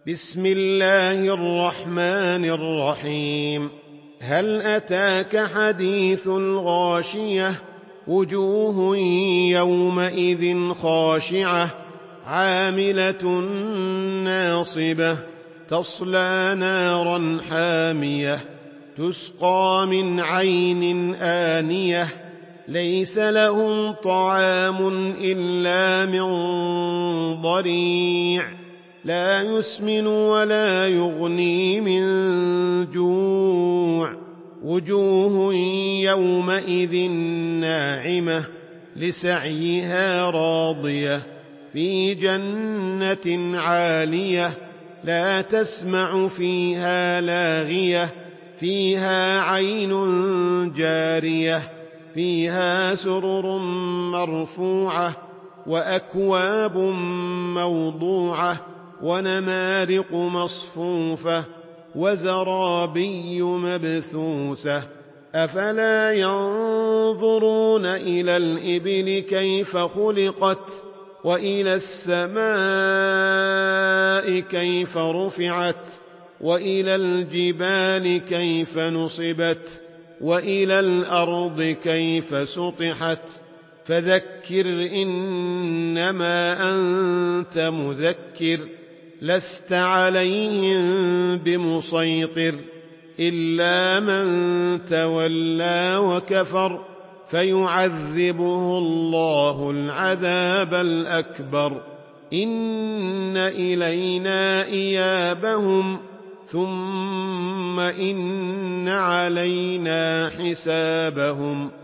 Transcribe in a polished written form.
بسم الله الرحمن الرحيم. هل أتاك حديث الغاشية؟ وجوه يومئذ خاشعة عاملة ناصبة تصلى نارا حامية تسقى من عين آنية ليس لهم طعام إلا من ضريع لا يسمن ولا يغني من جوع وجوه يومئذ ناعمة لسعيها راضية في جنة عالية لا تسمع فيها لاغية فيها عين جارية فيها سرر مرفوعة وأكواب موضوعة ونمارق مصفوفة وزرابي مبثوثة أفلا ينظرون إلى الإبل كيف خلقت وإلى السماء كيف رفعت وإلى الجبال كيف نصبت وإلى الأرض كيف سطحت فذكر إنما أنت مذكر لست عليهم بمسيطر إلا من تولى وكفر فيعذبه الله العذاب الأكبر إن إلينا إيابهم ثم إن علينا حسابهم